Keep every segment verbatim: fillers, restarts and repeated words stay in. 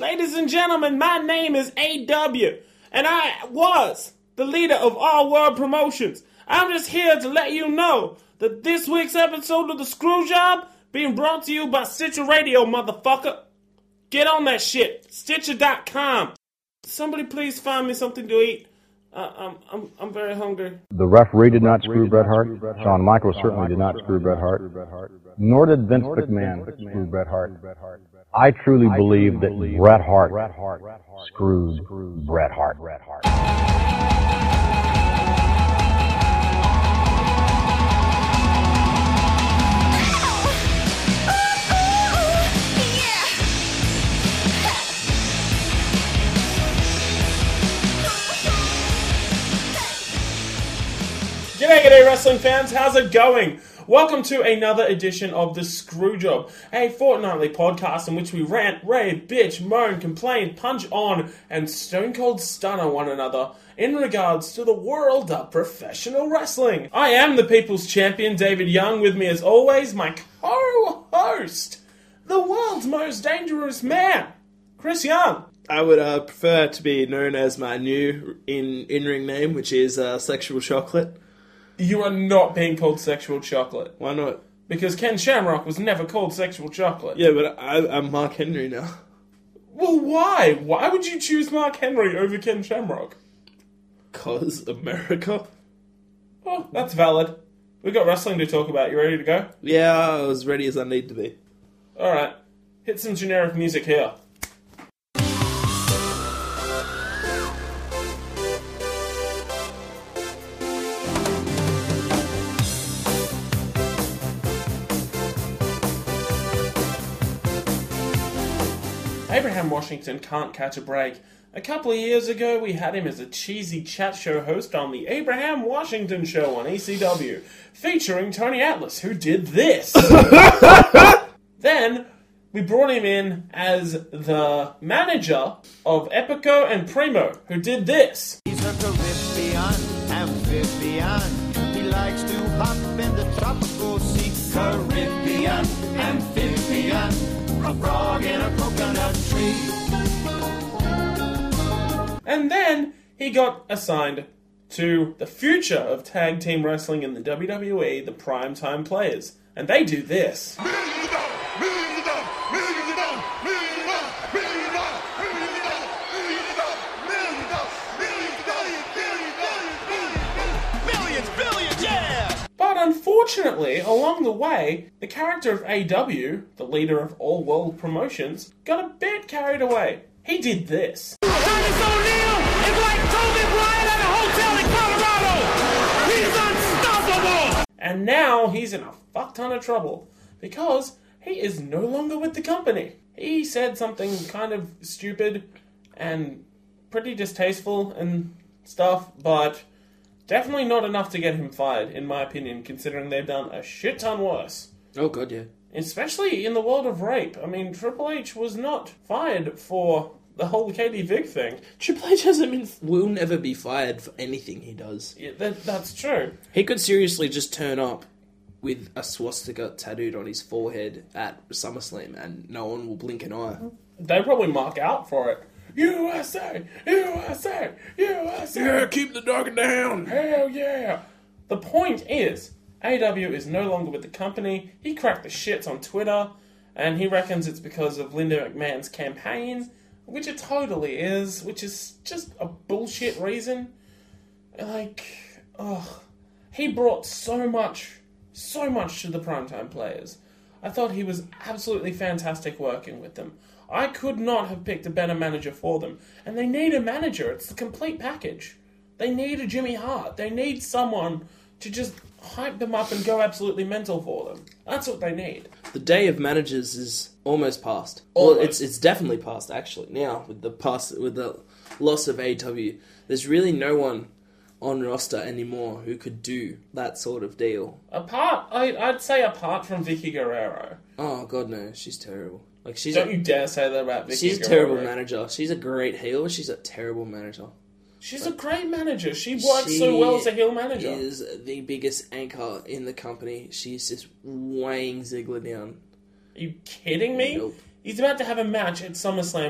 Ladies and gentlemen, my name is A W, and I was the leader of All World Promotions. I'm just here to let you know that this week's episode of The Screwjob being brought to you by Stitcher Radio, motherfucker. Get on that shit. Stitcher dot com. Somebody please find me something to eat. Uh, I'm, I'm, I'm very hungry. The referee did not screw Bret Hart. Shawn Michaels certainly did not screw Bret Hart. Nor did Vince McMahon screw Bret Hart. I truly believe that Bret Hart screwed Bret Hart. G'day, g'day wrestling fans, how's it going? Welcome to another edition of The Screwjob, a fortnightly podcast in which we rant, rave, bitch, moan, complain, punch on, and stone cold stunner one another in regards to the world of professional wrestling. I am the People's Champion, David Young, with me as always, my co-host, the world's most dangerous man, Chris Young. I would uh, prefer to be known as my new in, in-ring name, which is uh, Sexual Chocolate. You are not being called Sexual Chocolate. Why not? Because Ken Shamrock was never called Sexual Chocolate. Yeah, but I, I'm Mark Henry now. Well, why? Why would you choose Mark Henry over Ken Shamrock? 'Cause America. Oh, that's valid. We've got wrestling to talk about. You ready to go? Yeah, I was ready as I need to be. Alright. Hit some generic music here. Abraham Washington can't catch a break. A couple of years ago, we had him as a cheesy chat show host on the Abraham Washington Show on E C W, featuring Tony Atlas, who did this. Then, we brought him in as the manager of Epico and Primo, who did this. He's a Caribbean, amphibian. He likes to hop in the tropical sea. Caribbean, amphibian. A frog in a coconut tree. And then he got assigned to the future of tag team wrestling in the W W E, the Primetime Players. And they do this. But unfortunately, along the way, the character of A W, the leader of All World Promotions, got a bit carried away. He did this. Titus O'Neil is like Toby Bryant at a hotel in Colorado. He's unstoppable. And now he's in a fuck ton of trouble because he is no longer with the company. He said something kind of stupid and pretty distasteful and stuff, but definitely not enough to get him fired, in my opinion, considering they've done a shit ton worse. Oh, God, yeah. Especially in the world of rape. I mean, Triple H was not fired for the whole Katie Vick thing. Triple H hasn't been, will never be fired for anything he does. Yeah, that, that's true. He could seriously just turn up with a swastika tattooed on his forehead at SummerSlam and no one will blink an eye. They probably mark out for it. U S A! U S A! U S A! Yeah, keep the dog down! Hell yeah! The point is, A W is no longer with the company. He cracked the shits on Twitter, and he reckons it's because of Linda McMahon's campaign, which it totally is, which is just a bullshit reason. Like, ugh. He brought so much, so much to the Primetime Players. I thought he was absolutely fantastic working with them. I could not have picked a better manager for them. And they need a manager. It's the complete package. They need a Jimmy Hart. They need someone to just hype them up and go absolutely mental for them. That's what they need. The day of managers is almost past. Almost. Well, it's it's definitely past, actually. Now, with the past, with the loss of A E W, there's really no one on roster anymore who could do that sort of deal. Apart, I, I'd say apart from Vicky Guerrero. Oh, God, no. She's terrible. Like she's Don't a, you dare say that about Vicky She's a Guerrero. terrible manager. She's a great heel. She's a terrible manager. She's a great manager. She works She so well as a heel manager. is the biggest anchor in the company. She's just weighing Ziggler down. Are you kidding me? Nope. He's about to have a match at SummerSlam with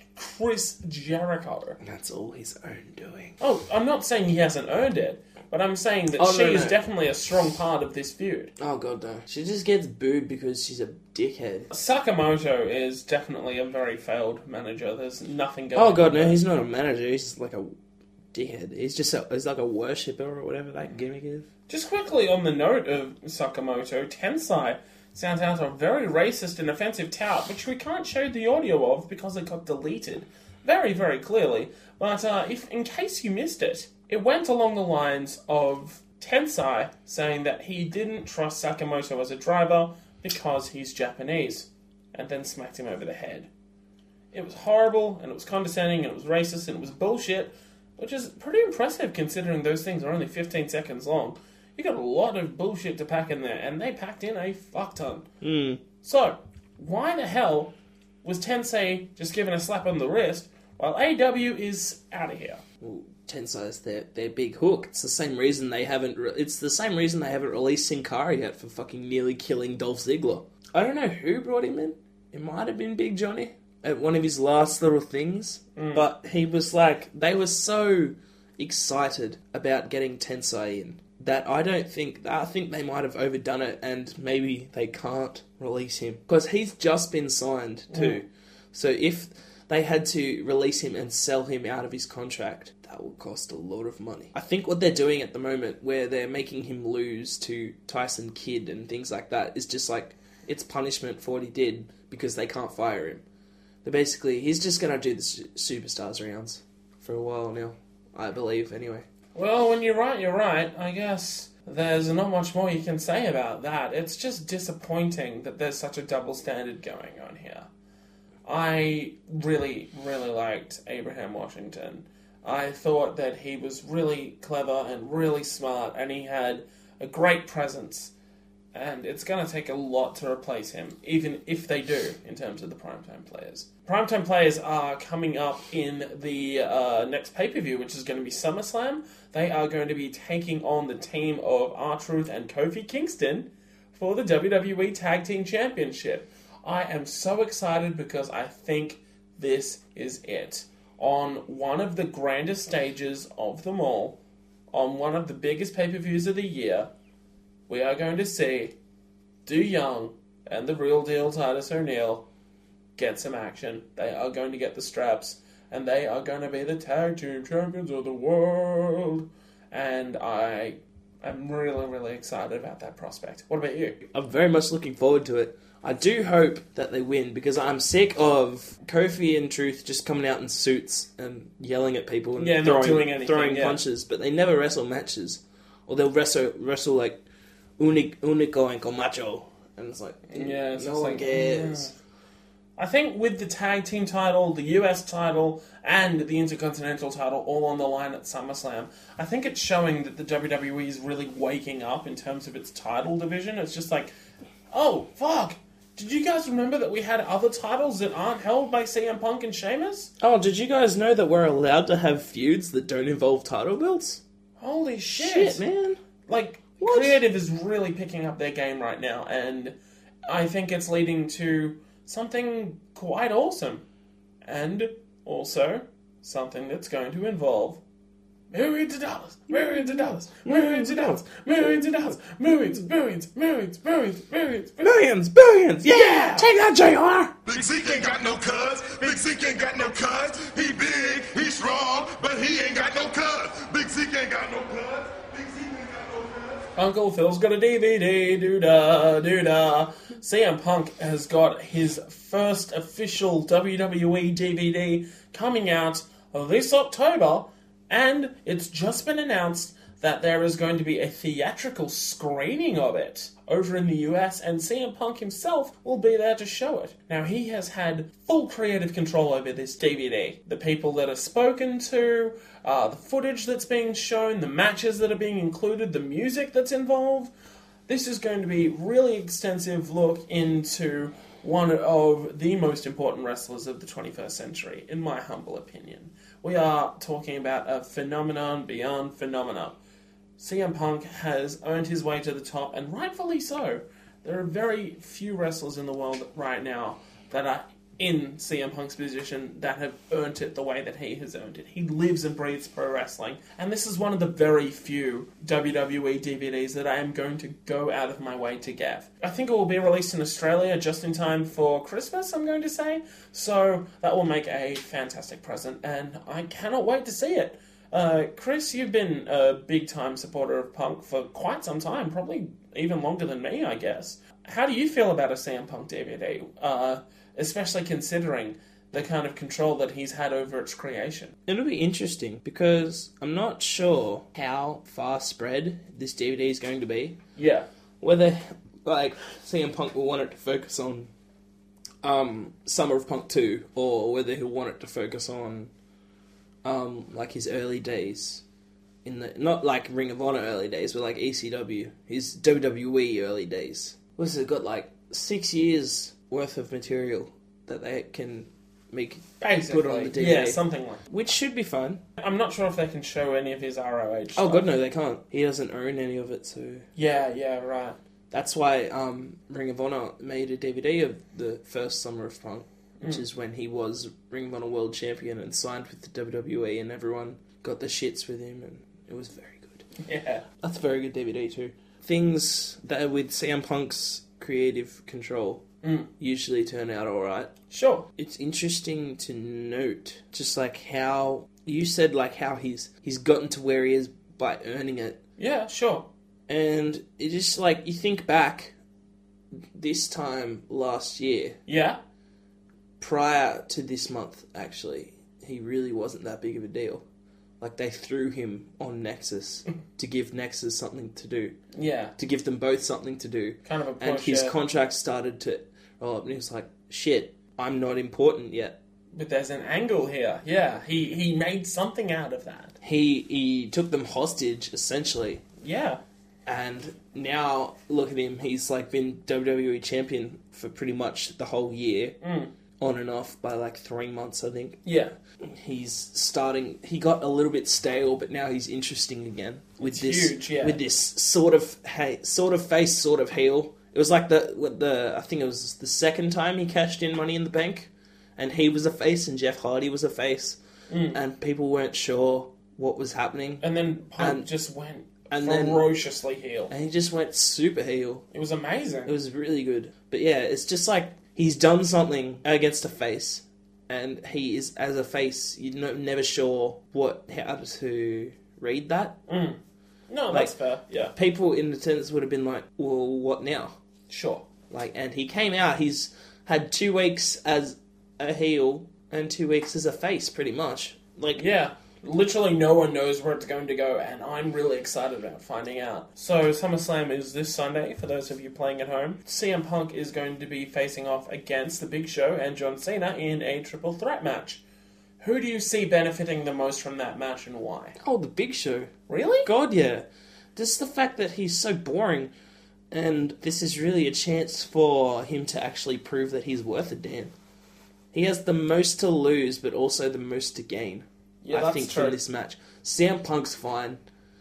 Chris Jericho. That's all his own doing. Oh, I'm not saying he hasn't earned it, but I'm saying that Oh, she no, is no. definitely a strong part of this feud. Oh god, no. She just gets booed because she's a dickhead. Sakamoto is definitely a very failed manager. There's nothing going Oh on. god, no, there. he's not a manager. He's just like a dickhead. He's just a, he's like a worshipper or whatever that gimmick is. Just quickly on the note of Sakamoto, Tensai sounds out a very racist and offensive tout, which we can't show the audio of because it got deleted very, very clearly. But uh, if, in case you missed it, it went along the lines of Tensai saying that he didn't trust Sakamoto as a driver because he's Japanese, and then smacked him over the head. It was horrible, and it was condescending, and it was racist, and it was bullshit, which is pretty impressive considering those things are only fifteen seconds long. You got a lot of bullshit to pack in there, and they packed in a fuck ton. Mm. So, why the hell was Tensei just given a slap on the wrist while A E W is out of here? Well, Tensai's their their big hook. It's the same reason they haven't. Re- it's the same reason they haven't released Sin Cara yet for fucking nearly killing Dolph Ziggler. I don't know who brought him in. It might have been Big Johnny at one of his last little things, Mm. but he was like, they were so excited about getting Tensai in that I don't think, I think they might have overdone it, and maybe they can't release him because he's just been signed too. Mm. So if they had to release him and sell him out of his contract, that would cost a lot of money. I think what they're doing at the moment, where they're making him lose to Tyson Kidd and things like that, is just like, it's punishment for what he did because they can't fire him. They're basically, he's just going to do the su- Superstars rounds for a while now, I believe, anyway. Well, when you're right, you're right. I guess there's not much more you can say about that. It's just disappointing that there's such a double standard going on here. I really, really liked Abraham Washington. I thought that he was really clever and really smart, and he had a great presence. And it's going to take a lot to replace him, even if they do, in terms of the Primetime players. Primetime players are coming up in the uh, next pay-per-view, which is going to be SummerSlam. They are going to be taking on the team of R-Truth and Kofi Kingston for the W W E Tag Team Championship. I am so excited because I think this is it. On one of the grandest stages of them all, on one of the biggest pay-per-views of the year, we are going to see Du Young and the real deal Titus O'Neil get some action. They are going to get the straps, and they are going to be the tag team champions of the world. And I am really, really excited about that prospect. What about you? I'm very much looking forward to it. I do hope that they win because I'm sick of Kofi and Truth just coming out in suits and yelling at people and Yeah, not throwing, doing anything, throwing yeah. punches, but they never wrestle matches. Or they'll wrestle wrestle like Unic, Unico and Camacho. And it's like, Yeah, it's no just one like, cares. I think with the tag team title, the U S title, and the Intercontinental title all on the line at SummerSlam, I think it's showing that the W W E is really waking up in terms of its title division. It's just like, oh, fuck. Did you guys remember that we had other titles that aren't held by C M Punk and Sheamus? Oh, did you guys know that we're allowed to have feuds that don't involve title belts? Holy shit. Shit, man. Like, What? Creative is really picking up their game right now, and I think it's leading to something quite awesome. And also, something that's going to involve millions of dollars, millions of dollars, millions of dollars, millions of dollars, millions, millions, millions, millions, millions, Billions, billions, yeah! Take that, J R! Big Zeke ain't got no cuz. Big Zeke ain't got no cuz. He big, he strong, but he ain't got no cuz. Big Zeke ain't got no cuz. Big Zeke ain't got no cuz. Uncle Phil's got a D V D, doo-da, doo-da. C M Punk has got his first official W W E D V D coming out this October, and it's just been announced that there is going to be a theatrical screening of it over in the U S, and C M Punk himself will be there to show it. Now, he has had full creative control over this D V D. The people that are spoken to, uh, the footage that's being shown, the matches that are being included, the music that's involved. This is going to be a really extensive look into one of the most important wrestlers of the twenty-first century, in my humble opinion. We are talking about a phenomenon beyond phenomena. C M Punk has earned his way to the top, and rightfully so. There are very few wrestlers in the world right now that are in C M Punk's position that have earned it the way that he has earned it. He lives and breathes pro wrestling, and this is one of the very few W W E D V Ds that I am going to go out of my way to get. I think it will be released in Australia just in time for Christmas, I'm going to say, so that will make a fantastic present, and I cannot wait to see it. Uh, Chris, you've been a big-time supporter of Punk for quite some time, probably even longer than me, I guess. How do you feel about a C M Punk D V D, uh, especially considering the kind of control that he's had over its creation? It'll be interesting, because I'm not sure how far spread this D V D is going to be. Yeah. Whether, like, C M Punk will want it to focus on um, Summer of Punk two, or whether he'll want it to focus on Um, like his early days, in the not like Ring of Honor early days, but like E C W, his W W E early days. What's it got, like six years worth of material that they can make Basically, put on the D V D, yeah, something like that. which should be fun. I'm not sure if they can show any of his R O H Oh stuff. god, no, they can't. He doesn't own any of it, so Yeah, yeah, right. that's why um, Ring of Honor made a D V D of the first Summer of Punk, which mm. is when he was Ring of Honor World Champion and signed with the W W E, and everyone got the shits with him, and it was very good. Yeah. That's a very good D V D too. Things that are with C M Punk's creative control mm. usually turn out alright. Sure. It's interesting to note just like how you said like how he's he's gotten to where he is by earning it. Yeah, sure. And it just like you think back this time last year. Yeah. Prior to this month, actually, he really wasn't that big of a deal. Like, they threw him on Nexus to give Nexus something to do. Yeah. To give them both something to do. Kind of a push, And his yeah. contract started to roll up, and he was like, shit, I'm not important yet. But there's an angle here. Yeah, he, he made something out of that. He he took them hostage, essentially. Yeah. And now, look at him, he's, like, been W W E champion for pretty much the whole year. Mm. On and off by like three months, I think. Yeah. He's starting. He got a little bit stale, but now he's interesting again with It's this. huge, yeah. With this sort of hey, sort of face, sort of heel. It was like the with the. I think it was the second time he cashed in Money in the Bank, and he was a face, and Jeff Hardy was a face, mm. and people weren't sure what was happening. And then Punk and, just went and ferociously then, heel. and he just went super heel. It was amazing. It was really good. But yeah, it's just like he's done something against a face, and he is, as a face, you're never sure what how to read that. Mm. No, Like, that's fair. Yeah. People in attendance would have been like, well, what now? Sure. Like, and he came out, he's had two weeks as a heel and two weeks as a face, pretty much. Like, Yeah. Literally no one knows where it's going to go, and I'm really excited about finding out. So, SummerSlam is this Sunday, for those of you playing at home. C M Punk is going to be facing off against The Big Show and John Cena in a triple threat match. Who do you see benefiting the most from that match, and why? oh, the Big Show. Really? God, yeah. Just the fact that he's so boring, and this is really a chance for him to actually prove that he's worth a damn. He has the most to lose, but also the most to gain. Yeah, I that's think true. from this match. C M Punk's fine.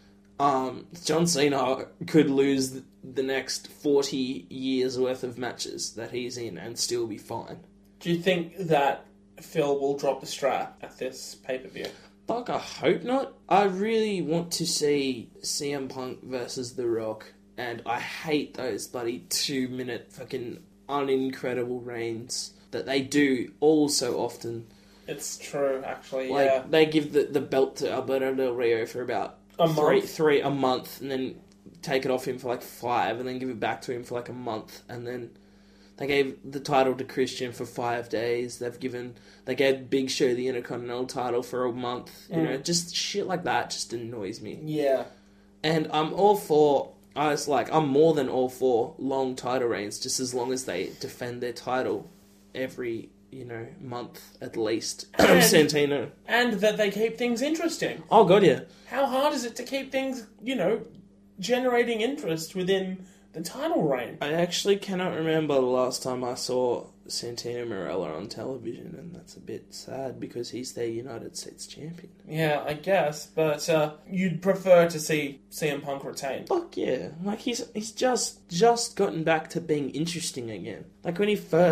Um, John Cena could lose the next forty years worth of matches that he's in and still be fine. Do you think that Phil will drop the strap at this pay-per-view? Fuck, I hope not. I really want to see C M Punk versus The Rock, and I hate those bloody two-minute fucking unincredible reigns that they do all so often. It's true, actually, Like, yeah. they give the, the belt to Alberto Del Rio for about A three, month? three, a month, and then take it off him for like five, and then give it back to him for like a month, and then they gave the title to Christian for five days. They've given, they gave Big Show the Intercontinental title for a month. You Mm. know, just shit like that just annoys me. Yeah. And I'm all for, I was like, I'm more than all for long title reigns, just as long as they defend their title every, you know, month at least. And- Santino. And that they keep things interesting. Oh god, yeah. How hard is it to keep things, you know, generating interest within the title reign? I actually cannot remember the last time I saw Santino Marella on television, and that's a bit sad because he's their United States champion. Yeah, I guess, but uh, you'd prefer to see C M Punk retain. Fuck yeah. Like, he's he's just just gotten back to being interesting again. Like, when he first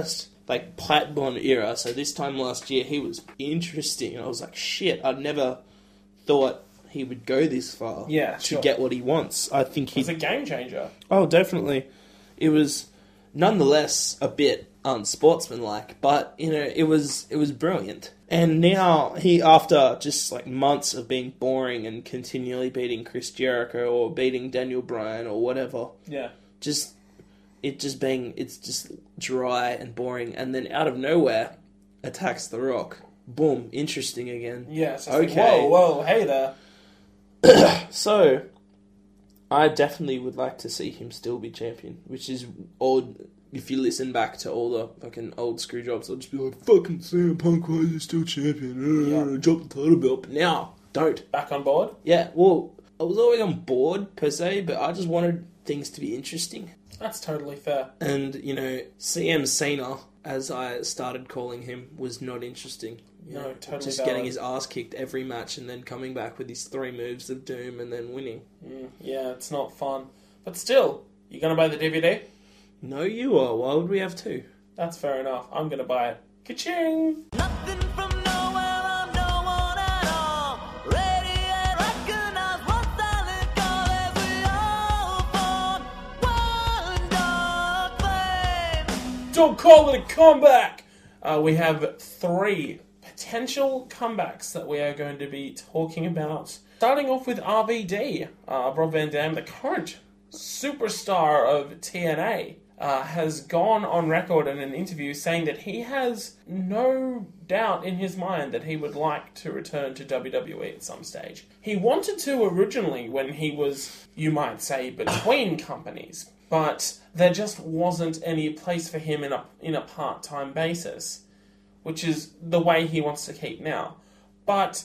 like Pipe Bomb era. So this time last year, he was interesting. And I was like, shit, I never thought he would go this far Yeah, to sure. get what he wants. I think he... It's a game changer. Oh, definitely. It was nonetheless a bit unsportsmanlike, but, you know, it was it was brilliant. And now he, after just like months of being boring and continually beating Chris Jericho or beating Daniel Bryan or whatever, Yeah. just it just being it's just dry and boring, and then out of nowhere attacks The Rock. Boom, interesting again. Yeah. So it's Okay. like, whoa, whoa, hey there. So I definitely would like to see him still be champion, which is odd. If you listen back to all the fucking old screw jobs, they'll just be like, fucking C M Punk, why are you still champion? Yeah. Uh, drop the title belt. But now, don't. Back on board? Yeah, well, I was always on board, per se, but I just wanted things to be interesting. That's totally fair. And, you know, C M Cena, as I started calling him, was not interesting. You No, know, totally Just valid. getting his ass kicked every match and then coming back with his three moves of doom and then winning. Mm, yeah, it's not fun. But still, you gonna buy the D V D? No, you are. Why would we have two? That's fair enough. I'm gonna buy it. Ka-ching! Nothing from nowhere, I'm no one at all. Radiate, recognize one silent call as we all form one dark flame. Don't call it a comeback! Uh, we have three potential comebacks that we are going to be talking about. Starting off with R V D. Uh, Rob Van Dam, the current superstar of T N A, uh, has gone on record in an interview saying that he has no doubt in his mind that he would like to return to W W E at some stage. He wanted to originally when he was, you might say, between companies, but there just wasn't any place for him in a in a part-time basis, which is the way he wants to keep now. But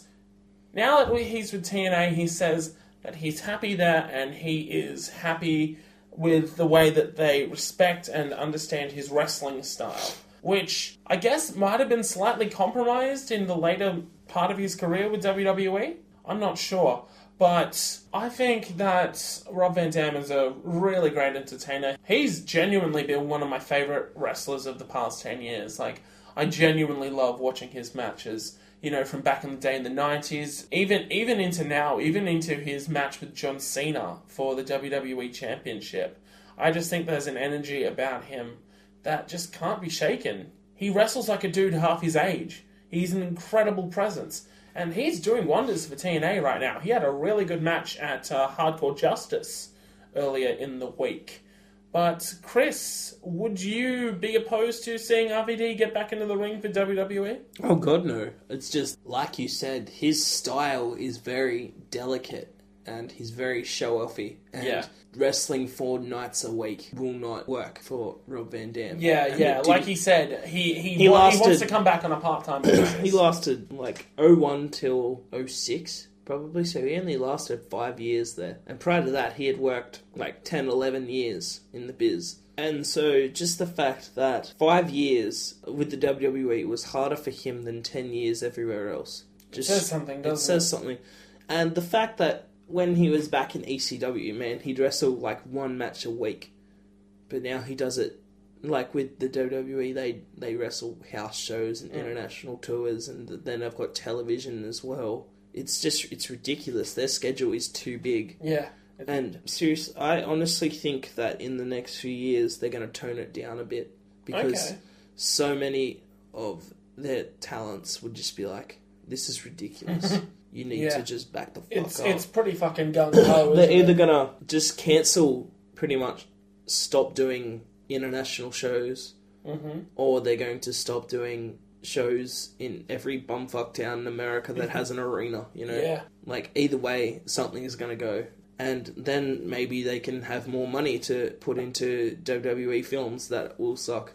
now that he's with T N A, he says that he's happy there and he is happy with the way that they respect and understand his wrestling style, which I guess might have been slightly compromised in the later part of his career with W W E. I'm not sure. But I think that Rob Van Dam is a really great entertainer. He's genuinely been one of my favourite wrestlers of the past ten years. Like, I genuinely love watching his matches, you know, from back in the day in the nineties, even even into now, even into his match with John Cena for the W W E Championship. I just think there's an energy about him that just can't be shaken. He wrestles like a dude half his age. He's an incredible presence. And he's doing wonders for T N A right now. He had a really good match at uh, Hardcore Justice earlier in the week. But, Chris, would you be opposed to seeing R V D get back into the ring for W W E? Oh, God, no. It's just, like you said, his style is very delicate and he's very show-offy. And Yeah. wrestling four nights a week will not work for Rob Van Dam. Yeah, And yeah. it Like didn't- he said, he he, He wa- he lasted- wants to come back on a part-time basis. He lasted like oh one till oh six, probably, so he only lasted five years there. And prior to that, he had worked like ten, eleven years in the biz. And so just the fact that five years with the W W E was harder for him than ten years everywhere else. Just, says something, doesn't it? says it? something. And the fact that when he was back in E C W, man, he'd wrestle like one match a week. But now he does it, like with the W W E, they, they wrestle house shows and Mm. international tours, and then they've got television as well. It's just, it's ridiculous. Their schedule is too big. Yeah. And seriously, I honestly think that in the next few years, they're going to tone it down a bit. Because Okay. so many of their talents would just be like, this is ridiculous. You need Yeah. to just back the fuck It's up. it's pretty fucking gung-ho, They're isn't either it? gonna just cancel, pretty much stop doing international shows, Mm-hmm. or they're going to stop doing shows in every bumfuck town in America that has an arena, you know? Yeah. Like, either way, something is gonna go. And then maybe they can have more money to put into W W E films that will suck.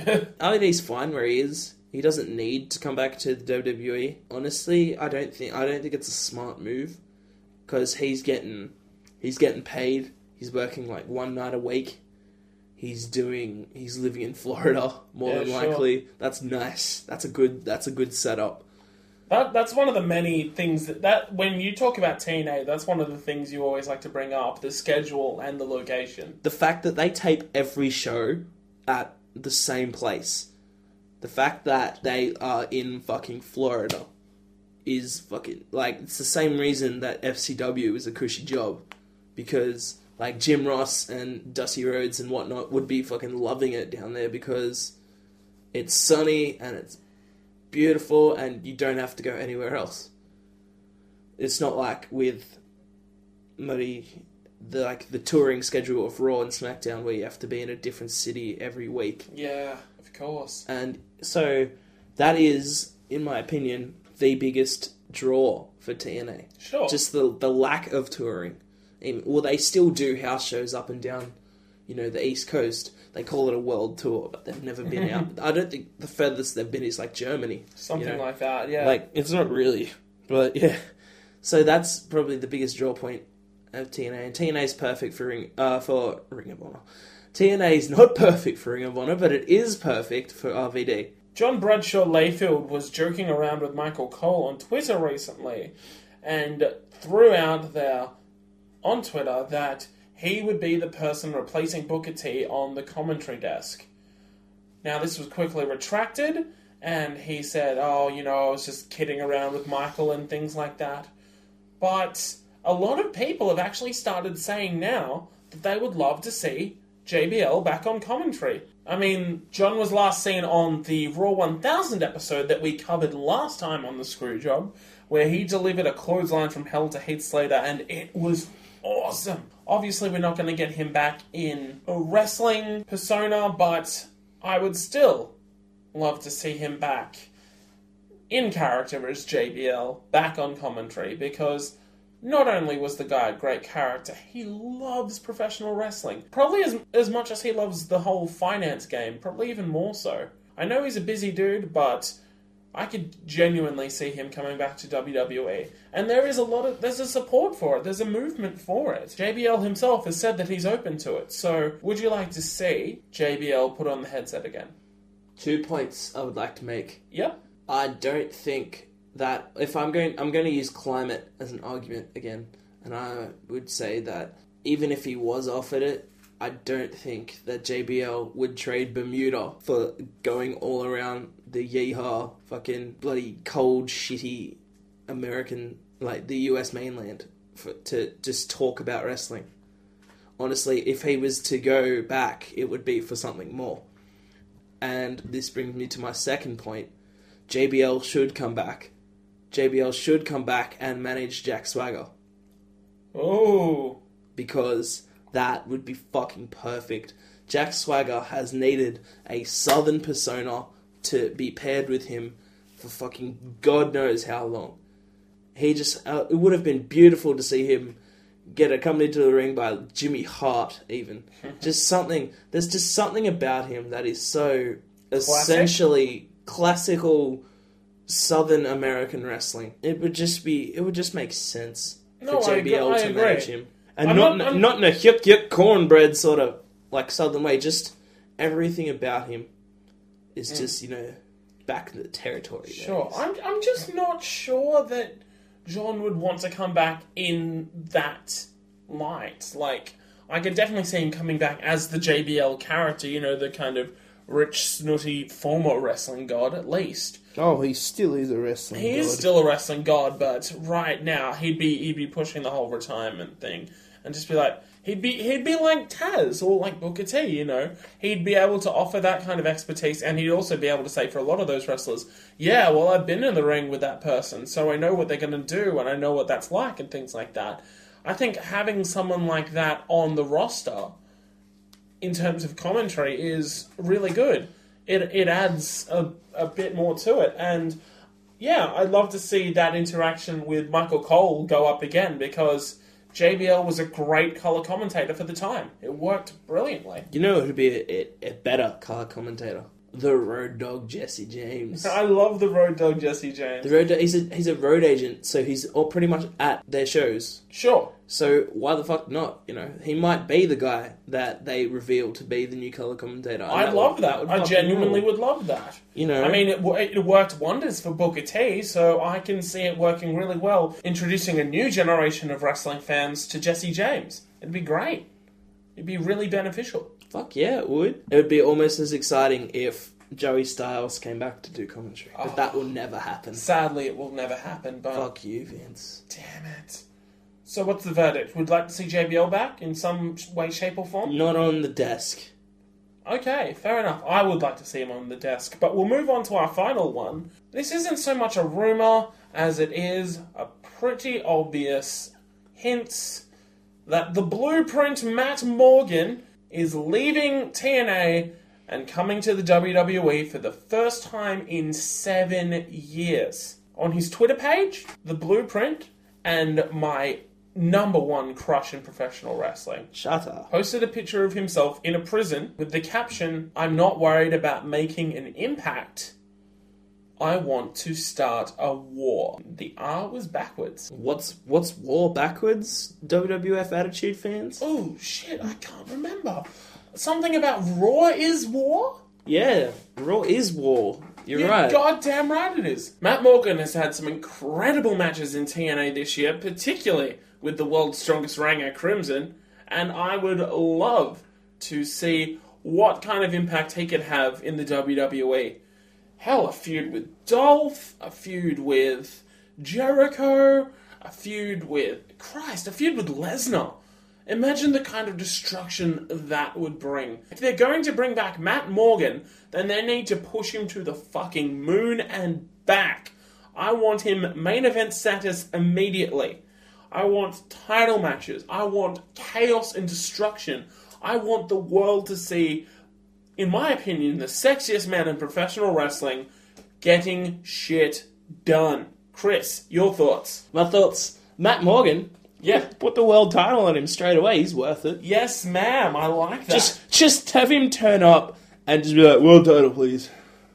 R V D's fine where he is. He doesn't need to come back to the W W E. Honestly, I don't think I don't think it's a smart move, because he's getting he's getting paid. He's working like one night a week. He's doing he's living in Florida more Yeah, than sure. likely. That's nice. That's a good that's a good setup. That that's one of the many things that, that when you talk about T N A, that's one of the things you always like to bring up: the schedule and the location. The fact that they tape every show at the same place. The fact that they are in fucking Florida is fucking, like, it's the same reason that F C W is a cushy job. Because, like, Jim Ross and Dusty Rhodes and whatnot would be fucking loving it down there because it's sunny and it's beautiful and you don't have to go anywhere else. It's not like with Muddy, the like the touring schedule of Raw and SmackDown where you have to be in a different city every week. Yeah, of course. And so that is, in my opinion, the biggest draw for T N A. Sure. Just the the lack of touring. And, well, they still do house shows up and down, you know, the East Coast. They call it a world tour, but they've never been out. I don't think the furthest they've been is like Germany. Something you know? like that, yeah. Like, it's not really, but yeah. So that's probably the biggest draw point of T N A. And T N A is perfect for Ring, uh, for Ring of Honor. T N A is not perfect for Ring of Honor, but it is perfect for R V D. John Bradshaw Layfield was joking around with Michael Cole on Twitter recently and threw out there on Twitter that he would be the person replacing Booker T on the commentary desk. Now, this was quickly retracted, and he said, oh, you know, I was just kidding around with Michael and things like that. But a lot of people have actually started saying now that they would love to see J B L back on commentary. I mean, John was last seen on the Raw one thousand episode that we covered last time on the Screwjob, where he delivered a clothesline from hell to Heath Slater, and it was awesome. Obviously, we're not going to get him back in a wrestling persona, but I would still love to see him back in character as J B L, back on commentary, because not only was the guy a great character, he loves professional wrestling. Probably as, as much as he loves the whole finance game, probably even more so. I know he's a busy dude, but I could genuinely see him coming back to W W E. And there is a lot of, there's a support for it, there's a movement for it. J B L himself has said that he's open to it. So, would you like to see J B L put on the headset again? Two points I would like to make. Yep. I don't think that, if I'm going, I'm going to use climate as an argument again, and I would say that even if he was offered it, I don't think that J B L would trade Bermuda for going all around the yeehaw, fucking bloody cold, shitty American, like the U S mainland, for, to just talk about wrestling. Honestly, if he was to go back, it would be for something more. And this brings me to my second point. J B L should come back. J B L should come back and manage Jack Swagger. Oh. Because that would be fucking perfect. Jack Swagger has needed a southern persona to be paired with him for fucking God knows how long. He just, uh, it would have been beautiful to see him get accompanied to the ring by Jimmy Hart, even. Just something, there's just something about him that is so essentially classical Southern American wrestling. It would just be, it would just make sense No, for I J B L agree- I to agree. manage him. And I'm not, not- I'm- not in a yuk yuk cornbread sort of, like, Southern way, just everything about him is just, you know, back in the territory. Sure. days. I'm, I'm just not sure that John would want to come back in that light. Like, I could definitely see him coming back as the J B L character, you know, the kind of rich, snooty, former wrestling god, at least. Oh, he still is a wrestling He god. is still a wrestling god, but right now he'd be he'd be pushing the whole retirement thing and just be like he'd be he'd be like Taz or like Booker T, you know. He'd be able to offer that kind of expertise, and he'd also be able to say for a lot of those wrestlers, yeah, well, I've been in the ring with that person, so I know what they're going to do and I know what that's like and things like that. I think having someone like that on the roster in terms of commentary is really good. It it adds a, a bit more to it. And yeah, I'd love to see that interaction with Michael Cole go up again, because J B L was a great colour commentator for the time. It worked brilliantly. You know who would be a, a, a better colour commentator? The Road Dogg Jesse James. I love the Road Dogg Jesse James. The road, he's a he's a road agent, so he's all pretty much at their shows. Sure. So why the fuck not? You know, he might be the guy that they reveal to be the new color commentator. And I'd love would- that. would I fucking genuinely rule. would love that. You know, I mean, it, wo- it worked wonders for Booker T, so I can see it working really well, introducing a new generation of wrestling fans to Jesse James. It'd be great. It'd be really beneficial. fuck yeah, it would. It would be almost as exciting if Joey Styles came back to do commentary. But that will never happen. Sadly, it will never happen, but... Fuck you, Vince. Damn it. So what's the verdict? Would like to see J B L back in some way, shape or form? Not on the desk. Okay, fair enough. I would like to see him on the desk. But we'll move on to our final one. This isn't so much a rumour as it is a pretty obvious hint that the Blueprint Matt Morgan is leaving T N A and coming to the W W E for the first time in seven years. On his Twitter page, the Blueprint and my number one crush in professional wrestling Shut up. posted a picture of himself in a prison with the caption, "I'm not worried about making an impact. I want to start a war." The R was backwards. What's what's war backwards, W W F Attitude fans? Oh, shit, I can't remember. Something about Raw is war? Yeah, Raw is war. You're You're right. goddamn right it is. Matt Morgan has had some incredible matches in T N A this year, particularly with the world's strongest Rango Crimson, and I would love to see what kind of impact he could have in the W W E. Hell, a feud with Dolph, a feud with Jericho, a feud with... Christ, a feud with Lesnar. Imagine the kind of destruction that would bring. If they're going to bring back Matt Morgan, then they need to push him to the fucking moon and back. I want him main event status immediately. I want title matches. I want chaos and destruction. I want the world to see, in my opinion, the sexiest man in professional wrestling getting shit done. Chris, your thoughts? My thoughts. Matt Morgan. Yeah. Put the world title on him straight away. He's worth it. Yes, ma'am. I like that. Just, just have him turn up and just be like, "World title, please."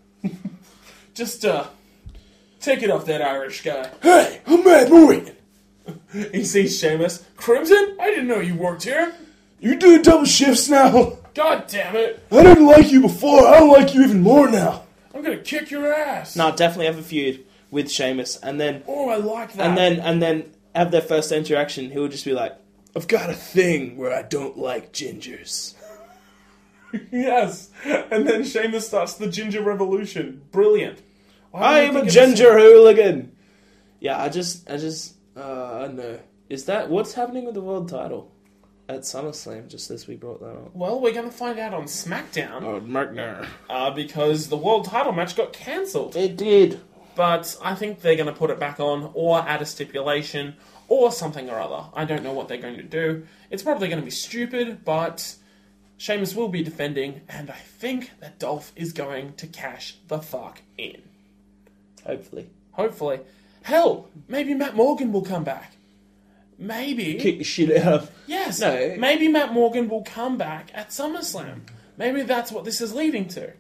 Just, uh, take it off that Irish guy. Hey, I'm Matt Morgan. He sees Sheamus. Crimson? I didn't know you worked here. You doing double shifts now? God damn it. I didn't like you before. I don't like you even more now. I'm gonna kick your ass. No, definitely have a feud with Sheamus, and then Oh, I like that. and then and then have their first interaction. He would just be like, "I've got a thing where I don't like gingers." Yes. And then Sheamus starts the Ginger Revolution. Brilliant. Why do you I'm a think it's ginger hooligan. Yeah, I just, I just, uh, I don't know. Is that what's happening with the world title at SummerSlam? Just as we brought that up. Well, we're gonna find out on SmackDown. Oh, Mark Nair. Uh, because the world title match got cancelled. It did. But I think they're going to put it back on, or add a stipulation, or something or other. I don't know what they're going to do. It's probably going to be stupid, but Sheamus will be defending, and I think that Dolph is going to cash the fuck in. Hopefully. Hopefully. Hell, maybe Matt Morgan will come back. Maybe. Kick the shit out of. Yes. No. Maybe Matt Morgan will come back at SummerSlam. Maybe that's what this is leading to.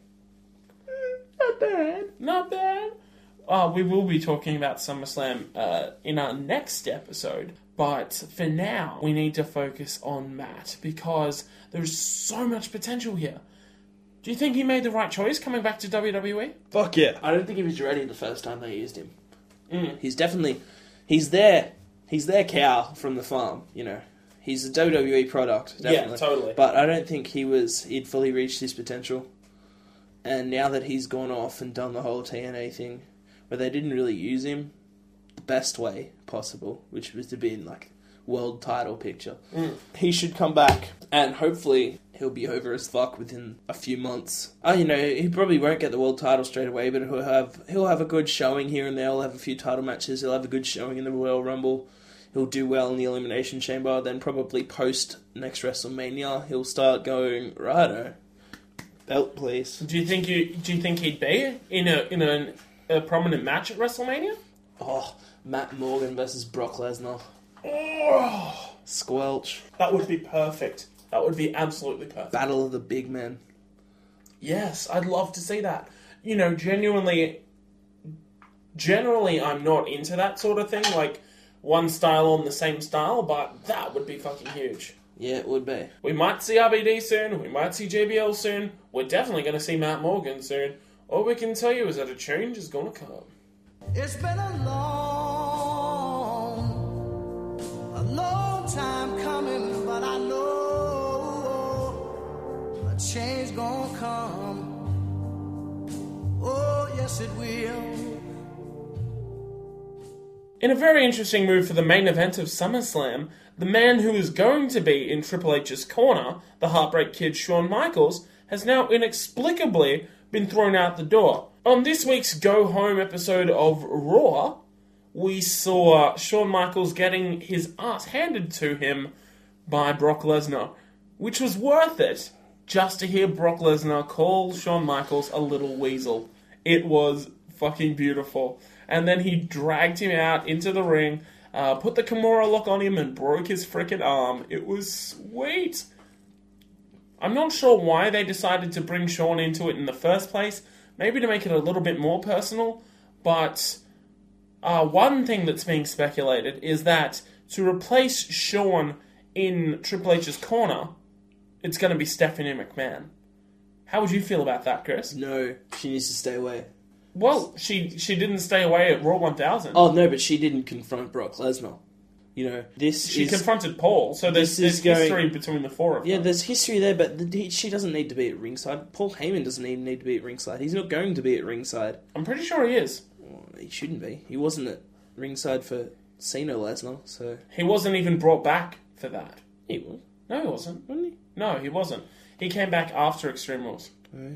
Not bad. Not bad. Uh, we will be talking about SummerSlam uh, in our next episode, but for now, we need to focus on Matt, because there's so much potential here. Do you think he made the right choice coming back to W W E? Fuck yeah. I don't think he was ready the first time they used him. Mm. He's definitely, he's there, he's their cow from the farm, you know. He's a W W E product, definitely. Yeah, totally. But I don't think he was, he'd fully reached his potential. And now that he's gone off and done the whole T N A thing, where they didn't really use him the best way possible, which was to be in, like, world title picture. Mm. He should come back, and hopefully he'll be over as fuck within a few months. Oh, you know, he probably won't get the world title straight away, but he'll have he'll have a good showing here and there. He'll have a few title matches. He'll have a good showing in the Royal Rumble. He'll do well in the Elimination Chamber. Then probably post next WrestleMania, he'll start going, righto, belt please. Do you think you do you think he'd be in a in a, a prominent match at WrestleMania? Oh, Matt Morgan versus Brock Lesnar. Oh, Squelch. that would be perfect. That would be absolutely perfect. Battle of the big men. Yes, I'd love to see that. You know, genuinely, generally I'm not into that sort of thing, like one style on the same style, but that would be fucking huge. Yeah, it would be. We might see R B D soon, we might see J B L soon, we're definitely going to see Matt Morgan soon. All we can tell you is that a change is going to come. It's been a long, a long time coming, but I know a change gonna come. yes it will. In a very interesting move for the main event of SummerSlam, the man who is going to be in Triple H's corner, the Heartbreak Kid Shawn Michaels, has now inexplicably been thrown out the door. On this week's Go Home episode of Raw, we saw Shawn Michaels getting his ass handed to him by Brock Lesnar, which was worth it just to hear Brock Lesnar call Shawn Michaels a little weasel. It was fucking beautiful. And then he dragged him out into the ring, uh, put the Kimura lock on him, and broke his frickin' arm. It was sweet. I'm not sure why they decided to bring Shawn into it in the first place. Maybe to make it a little bit more personal. But uh, one thing that's being speculated is that to replace Shawn in Triple H's corner, it's going to be Stephanie McMahon. How would you feel about that, Chris? No, she needs to stay away. Well, she she didn't stay away at Raw one thousand. Oh, no, but she didn't confront Brock Lesnar. You know, this She is... confronted Paul, so there's, this there's is going- history between the four of Yeah, them. there's history there, but the, she doesn't need to be at ringside. Paul Heyman doesn't even need to be at ringside. He's not going to be at ringside. I'm pretty sure he is. Well, he shouldn't be. He wasn't at ringside for Cena Lesnar, so... He wasn't even brought back for that. He was. No, he wasn't. Wasn't he? No, he wasn't. He came back after Extreme Rules. Oh.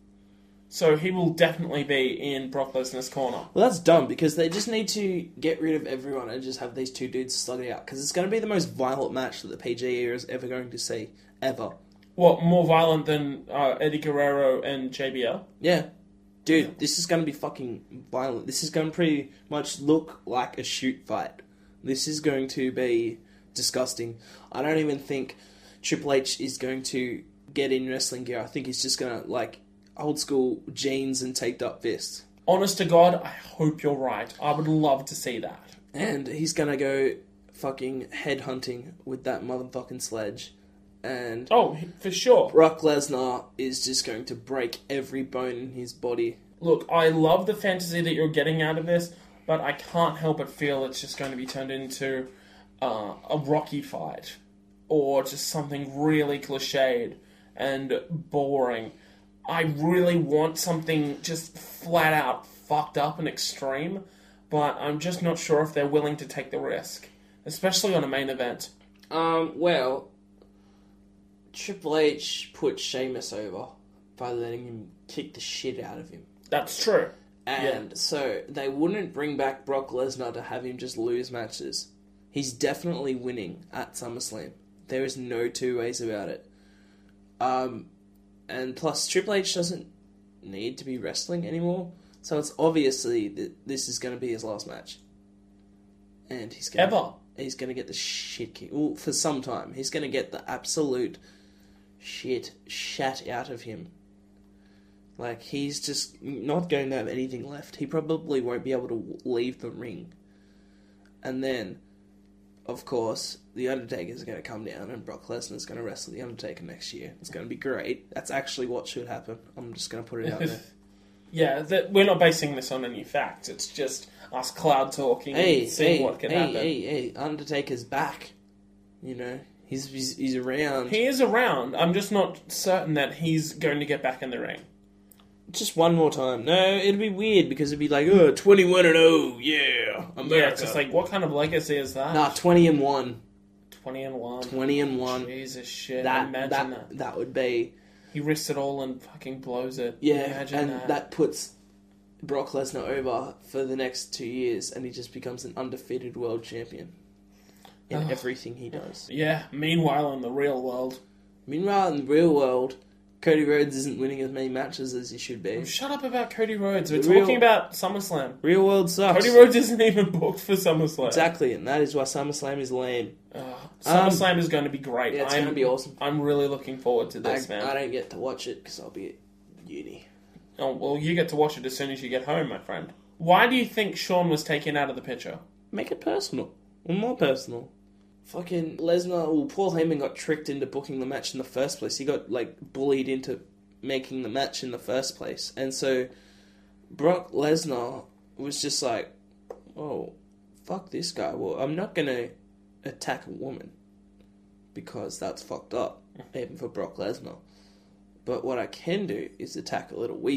So he will definitely be in Brock Lesnar's corner. Well, that's dumb, because they just need to get rid of everyone and just have these two dudes slug it out, because it's going to be the most violent match that the P G era is ever going to see. Ever. What, more violent than uh, Eddie Guerrero and J B L? Yeah. Dude, this is going to be fucking violent. This is going to pretty much look like a shoot fight. This is going to be disgusting. I don't even think Triple H is going to get in wrestling gear. I think he's just going to, like, old school jeans and taped up fists. Honest to God, I hope you're right. I would love to see that. And he's going to go fucking headhunting with that motherfucking sledge. And Oh, for sure. Brock Lesnar is just going to break every bone in his body. Look, I love the fantasy that you're getting out of this, but I can't help but feel it's just going to be turned into uh, a Rocky fight. Or just something really cliched and boring. I really want something just flat out fucked up and extreme, but I'm just not sure if they're willing to take the risk. Especially on a main event. Um, well, Triple H put Sheamus over by letting him kick the shit out of him. That's true. And Yeah. so they wouldn't bring back Brock Lesnar to have him just lose matches. He's definitely winning at SummerSlam. There is no two ways about it. Um, and plus, Triple H doesn't need to be wrestling anymore, so it's obviously that this is going to be his last match. And he's going Ever. He's going to get the shit kicked. Well, for some time. He's going to get the absolute shit shat out of him. Like, he's just not going to have anything left. He probably won't be able to leave the ring. And then, of course, The Undertaker's going to come down and Brock Lesnar's going to wrestle The Undertaker next year. It's going to be great. That's actually what should happen. I'm just going to put it out there. Yeah, that we're not basing this on any facts. It's just us cloud talking Hey, and seeing hey, what can hey, happen. hey, hey, Undertaker's back. You know, he's, he's, he's around. He is around. I'm just not certain that he's going to get back in the ring. Just one more time. No, it'd be weird because it'd be like, oh, twenty-one and oh, yeah, America. Yeah, it's just like, what kind of legacy is that? Nah, twenty and one. twenty and one. twenty and one. Jesus shit. That, Imagine that, that. that would be... He risks it all and fucking blows it. Yeah, Imagine and that. that. puts Brock Lesnar over for the next two years, and he just becomes an undefeated world champion in Ugh. everything he does. Yeah, meanwhile in the real world... Meanwhile, in the real world, Cody Rhodes isn't winning as many matches as he should be. Shut up about Cody Rhodes. We're The real- talking about SummerSlam. Real world sucks. Cody Rhodes isn't even booked for SummerSlam. Exactly, and that is why SummerSlam is lame. Uh, SummerSlam Um, is going to be great. Yeah, it's I'm, going to be awesome. I'm really looking forward to I, this, man. I don't get to watch it because I'll be at uni. Oh, well, you get to watch it as soon as you get home, my friend. Why do you think Shawn was taken out of the picture? Make it personal. Or more personal. Fucking Lesnar, well, Paul Heyman got tricked into booking the match in the first place. He got, like, bullied into making the match in the first place. And so, Brock Lesnar was just like, oh, fuck this guy. Well, I'm not going to attack a woman. Because that's fucked up. Even for Brock Lesnar. But what I can do is attack a little weasel.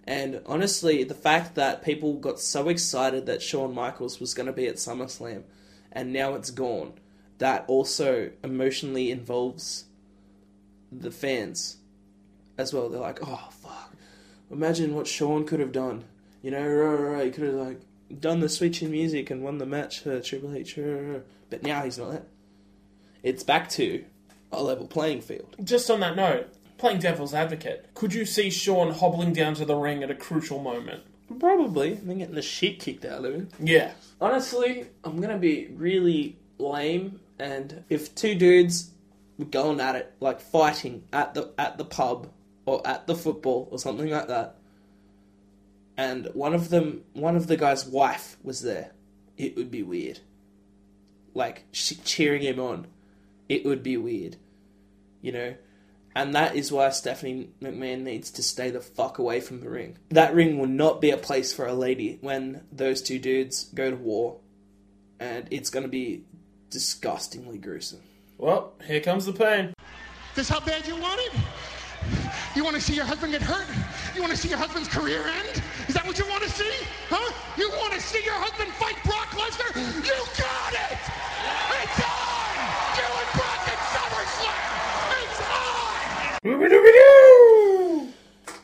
And honestly, the fact that people got so excited that Shawn Michaels was going to be at SummerSlam and now it's gone, that also emotionally involves the fans as well. They're like, oh, fuck. Imagine what Shawn could have done. You know, right, right, he could have like done the switch in music and won the match for Triple H. But now he's not there. It's back to a level playing field. Just on that note, playing devil's advocate, could you see Shawn hobbling down to the ring at a crucial moment? Probably. And then getting the shit kicked out of him. Yeah. Honestly, I'm going to be really lame, and if two dudes were going at it, like fighting at the at the pub or at the football or something like that, and one of them, one of the guy's wife was there, it would be weird. Like, she cheering him on, it would be weird. You know? And that is why Stephanie McMahon needs to stay the fuck away from the ring. That ring will not be a place for a lady when those two dudes go to war. And it's going to be disgustingly gruesome. Well, here comes the pain. This how bad you want it? You want to see your husband get hurt? You want to see your husband's career end? Is that what you want to see? Huh? You want to see your husband fight Brock Lesnar? You got it! It's on! You and Brock at SummerSlam! It's on! Doo-ba-doo-ba-doo!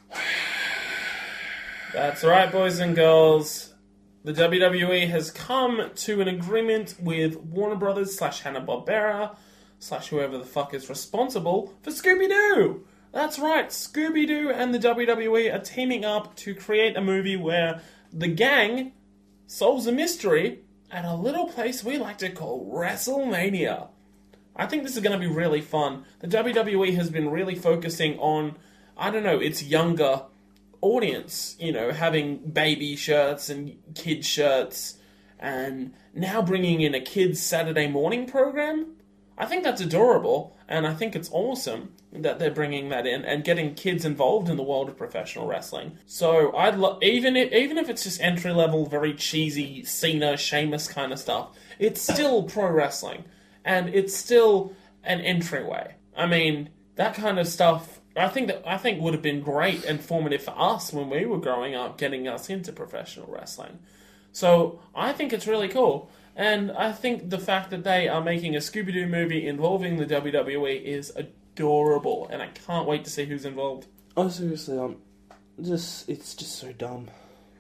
That's right, boys and girls. The W W E has come to an agreement with Warner Brothers slash Hanna-Barbera slash whoever the fuck is responsible for Scooby-Doo. That's right, Scooby-Doo and the W W E are teaming up to create a movie where the gang solves a mystery at a little place we like to call WrestleMania. I think this is going to be really fun. The W W E has been really focusing on, I don't know, its younger audience, you know, having baby shirts and kid shirts, and now bringing in a kids' Saturday morning program. I think that's adorable, and I think it's awesome that they're bringing that in and getting kids involved in the world of professional wrestling. So I'd lo- even if, even if it's just entry level, very cheesy Cena, Sheamus kind of stuff, it's still pro wrestling, and it's still an entryway. I mean, that kind of stuff. I think that I think would have been great and formative for us when we were growing up, getting us into professional wrestling. So I think it's really cool. And I think the fact that they are making a Scooby-Doo movie involving the W W E is adorable, and I can't wait to see who's involved. Oh, seriously, I'm just, it's just so dumb.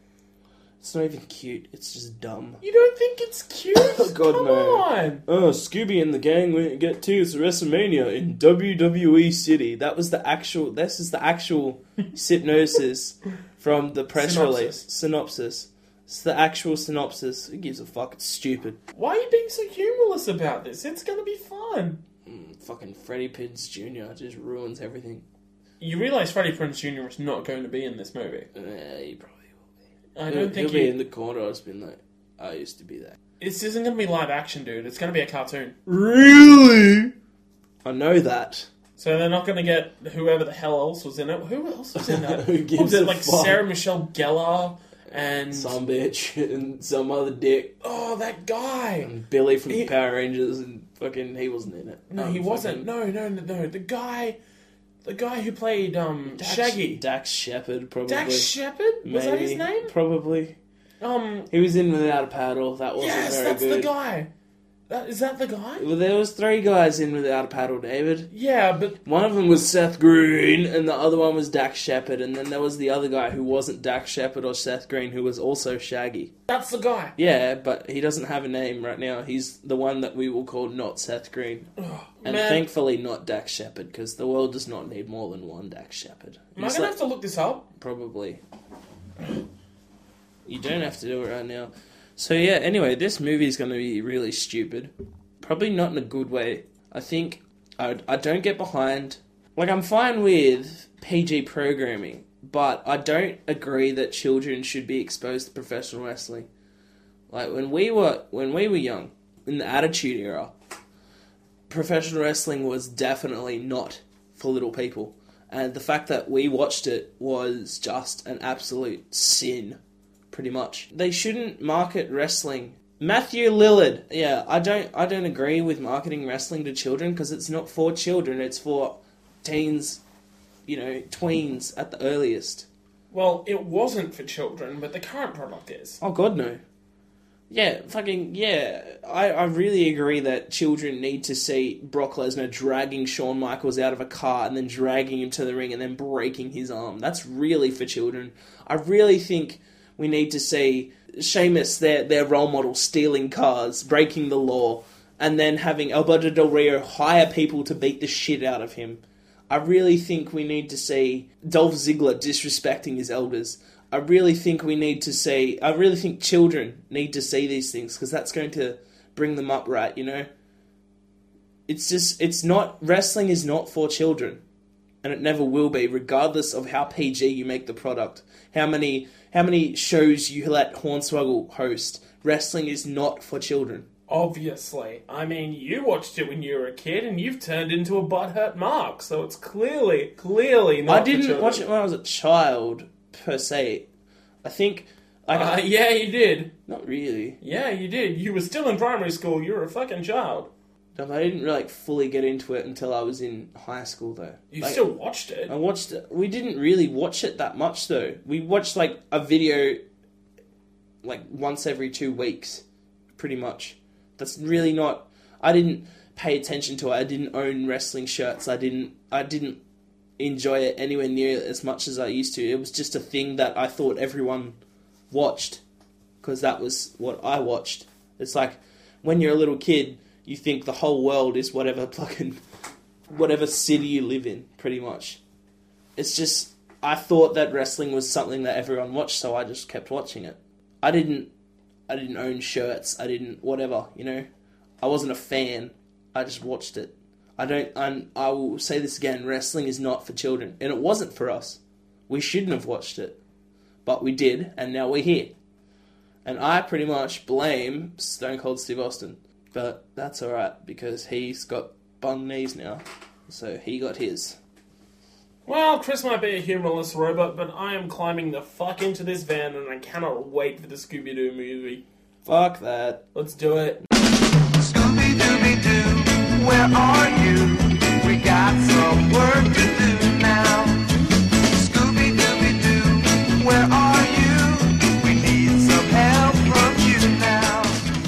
It's not even cute, it's just dumb. You don't think it's cute? Oh, God, Come no. on! Oh, Scooby and the gang went get to WrestleMania in W W E City. That was the actual, this is the actual synopsis from the press Synopsis. release. Synopsis. It's the actual synopsis. Who gives a fuck? It's stupid. Why are you being so humorless about this? It's gonna be fun. Mm, fucking Freddie Prinze Junior just ruins everything. You realise Freddie Prinze Junior is not going to be in this movie. Uh, he probably will be. I He'll- don't think he'll he... be in the corner. I've been like, I used to be there. This isn't going to be live action, dude. It's going to be a cartoon. Really? I know that. So they're not going to get whoever the hell else was in it. Who else was in that? Who What gives was it, a like fuck? Sarah Michelle Gellar and... Some bitch and some other dick. Oh, that guy! And Billy from He- the Power Rangers, and fucking he wasn't in it. No, Um, he wasn't. fucking No, no, no, no. The guy... The guy who played um, Dax, Shaggy. Dax Shepard, probably. Dax Shepard? Was that his Maybe. name? Probably. Um, He was in Without a Paddle. That wasn't yes, very that's good. the guy. That, is that the guy? Well, there was three guys in Without a Paddle, David. Yeah, but One of them was Seth Green, and the other one was Dax Shepard, and then there was the other guy who wasn't Dax Shepard or Seth Green, who was also Shaggy. that's the guy. Yeah, but he doesn't have a name right now. He's the one that we will call not Seth Green. And man. thankfully not Dax Shepard, because the world does not need more than one Dax Shepard. Am I He's going to like- have to look this up? Probably. You don't have to do it right now. So yeah, anyway, this movie is going to be really stupid. Probably not in a good way. I think I, I don't get behind... Like, I'm fine with P G programming, but I don't agree that children should be exposed to professional wrestling. Like, when we were when we were young, in the Attitude Era, professional wrestling was definitely not for little people. And the fact that we watched it was just an absolute sin, pretty much. They shouldn't market wrestling. Matthew Lillard. Yeah, I don't I don't agree with marketing wrestling to children, because it's not for children, it's for teens, you know, tweens at the earliest. Well, it wasn't for children, but the current product is. Oh God, no. Yeah, fucking yeah. I, I really agree that children need to see Brock Lesnar dragging Shawn Michaels out of a car and then dragging him to the ring and then breaking his arm. That's really for children. I really think we need to see Sheamus, their their role model, stealing cars, breaking the law, and then having Alberto Del Rio hire people to beat the shit out of him. I really think we need to see Dolph Ziggler disrespecting his elders. I really think we need to see... I really think children need to see these things, because that's going to bring them up right, you know? It's just... It's not... Wrestling is not for children. And it never will be, regardless of how P G you make the product. How many how many shows you let Hornswoggle host. Wrestling is not for children. Obviously. I mean, you watched it when you were a kid, and you've turned into a butthurt mark, so it's clearly, clearly not I for didn't children. watch it when I was a child, per se. I think... Like, Uh, I, yeah, you did. Not really. Yeah, you did. You were still in primary school. You were a fucking child. No, I didn't really, like, fully get into it until I was in high school, though. You Like, still watched it. I watched it. We didn't really watch it that much, though. We watched, like, a video, like, once every two weeks, pretty much. That's really not... I didn't pay attention to it. I didn't own wrestling shirts. I didn't... I didn't enjoy it anywhere near as much as I used to. It was just a thing that I thought everyone watched, because that was what I watched. It's like, when you're a little kid, you think the whole world is whatever fucking... whatever city you live in, pretty much. It's just... I thought that wrestling was something that everyone watched, so I just kept watching it. I didn't... I didn't own shirts. I didn't... Whatever, you know? I wasn't a fan. I just watched it. I don't... I'm, I will say this again. Wrestling is not for children. And it wasn't for us. We shouldn't have watched it. But we did, and now we're here. And I pretty much blame Stone Cold Steve Austin. But that's alright, because he's got bum knees now. So he got his. Well, Chris might be a humorless robot, but I am climbing the fuck into this van, and I cannot wait for the Scooby-Doo movie. Fuck that. Let's do it. Scooby-Dooby-Doo, where are you? We got some work to do now. Scooby-Dooby-Doo, where are you? We need some help from you now.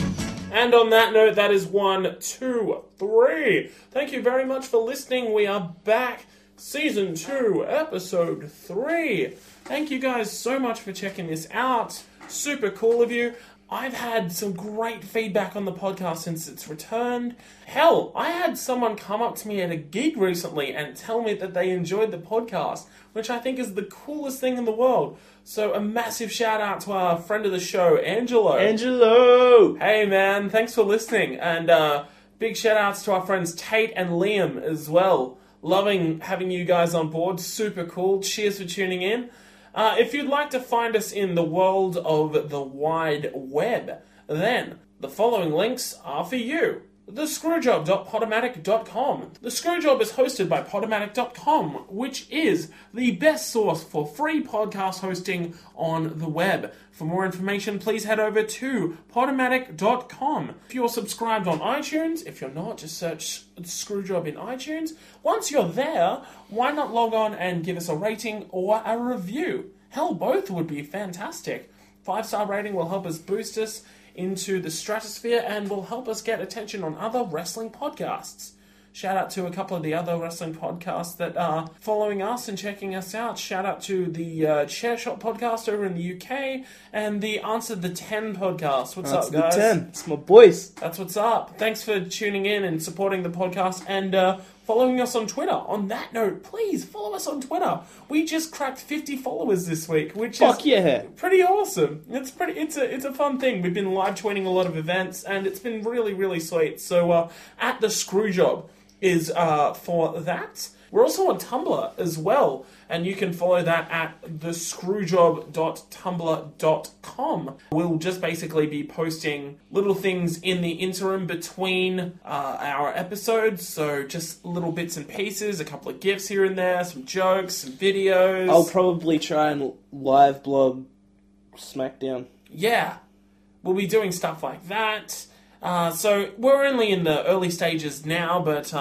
And on that note, that is one, two, three. Thank you very much for listening. We are back. Season two, episode three. Thank you guys so much for checking this out. Super cool of you. I've had some great feedback on the podcast since it's returned. Hell, I had someone come up to me at a gig recently and tell me that they enjoyed the podcast, which I think is the coolest thing in the world. So a massive shout out to our friend of the show, Angelo. Angelo! Hey man, thanks for listening. And uh, big shout outs to our friends Tate and Liam as well. Loving having you guys on board. Super cool. Cheers for tuning in. Uh, if you'd like to find us in the world of the wide web, then the following links are for you. the screwjob dot podomatic dot com. The Screwjob is hosted by podomatic dot com, which is the best source for free podcast hosting on the web. For more information, please head over to podomatic dot com. If you're subscribed on iTunes, if you're not, just search Screwjob in iTunes. Once you're there, why not log on and give us a rating or a review? Hell, both would be fantastic. Five-star rating will help us boost us into the stratosphere and will help us get attention on other wrestling podcasts. Shout out to a couple of the other wrestling podcasts that are following us and checking us out. Shout out to the uh, Chair Shot podcast over in the U K and the Answer the ten podcast. What's That's up, the guys? ten. It's my boys. That's what's up. Thanks for tuning in and supporting the podcast and uh, following us on Twitter. On that note, please follow us on Twitter. We just cracked fifty followers this week, which Fuck is yeah. pretty awesome. It's pretty. It's a it's a fun thing. We've been live tweeting a lot of events, and it's been really really sweet. So uh, at the Screwjob is uh, for that. We're also on Tumblr as well, and you can follow that at the screwjob dot tumblr dot com. We'll just basically be posting little things in the interim between uh, our episodes, so just little bits and pieces, a couple of GIFs here and there, some jokes, some videos. I'll probably try and live blog SmackDown. Yeah, we'll be doing stuff like that. Uh, so we're only in the early stages now, but um,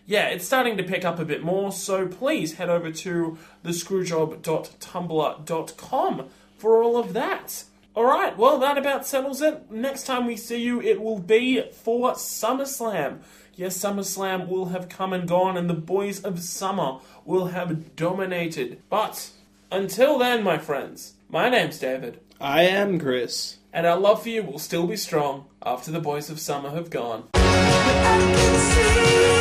yeah, it's starting to pick up a bit more, so please head over to the screwjob dot tumblr dot com for all of that. Alright, well, that about settles it. Next time we see you, it will be for SummerSlam. Yes, SummerSlam will have come and gone, and the boys of summer will have dominated. But until then, my friends, my name's David. I am Chris. And our love for you will still be strong after the boys of summer have gone. I can see